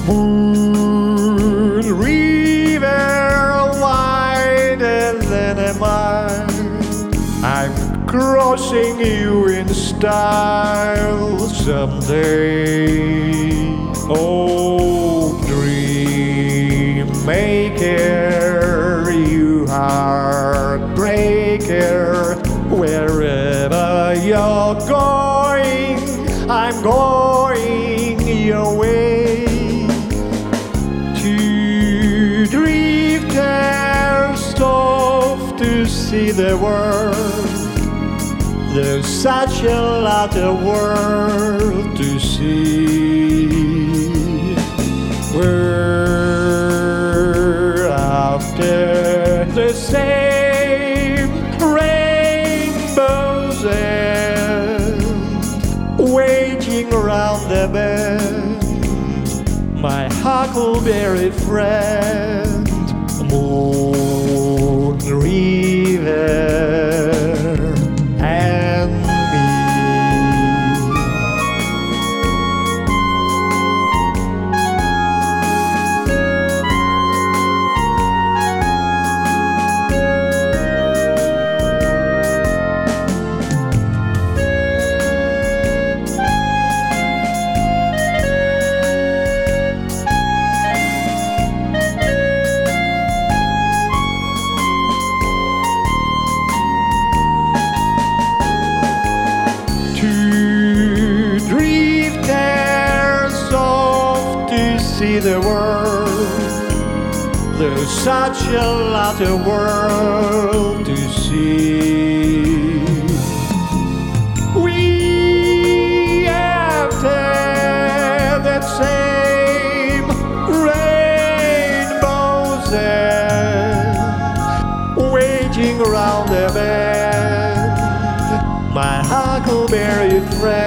Moon river wider than a mile, I'm crossing you in style someday. Oh, dream maker, you heartbreaker, wherever you're going, I'm going your way. Two drifters off to see the world. There's such a lot of world to see. We're after the same rainbow's end, waiting around the bend. My huckleberry friend, Moon River and me. See the world. There's such a lot of world to see. We have the same rainbows end, waiting around the bend. My huckleberry friend.